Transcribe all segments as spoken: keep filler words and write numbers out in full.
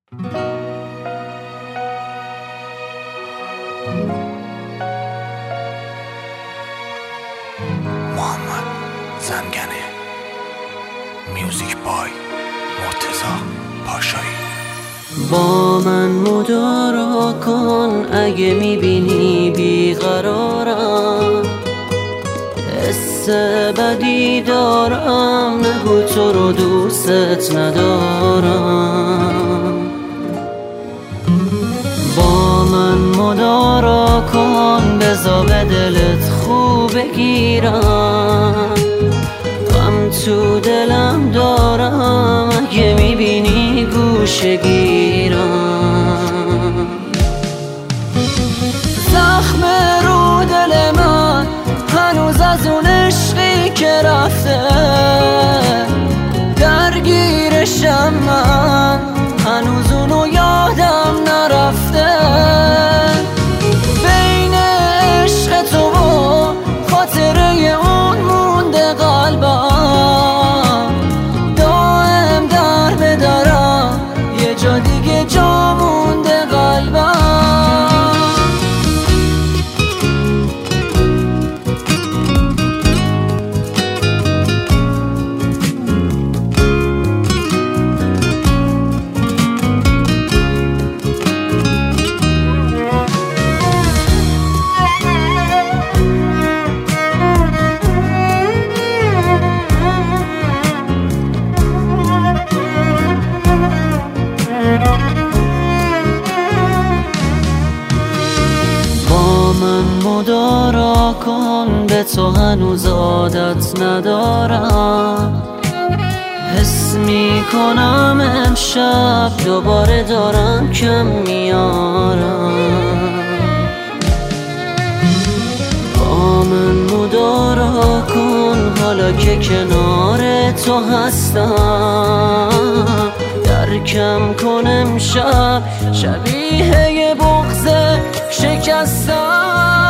محمد زنگنه، میوزیک بای مرتضی پاشایی. با من مدارا کن اگه میبینی بیقرارم، حس بدی دارم، نگو تو رو دوست ندارم. با من مدارا کن بذار به دلت خوب بگیرم، غم تو دلم دارم اگه میبینی گوشه گیرم. زخم رو دل من هنوز از اون عشقی که رفته، درگیرشم من هنوز اونو یادم نرفته. بین عشق تو و خاطره اون مونده قلبم، دائم در بدارم یه جا دیگه جا مونده قلبم. مدارا کن به تو هنوز عادت ندارم، حس میکنم امشب دوباره دارم کم میارم. با من مدارا کن حالا که کنار تو هستم، درکم کن امشب شبیه یه بغض شکستم.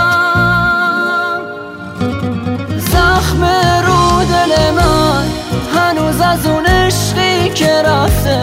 زخم رو دل من هنوز از اون عشقی که رفته،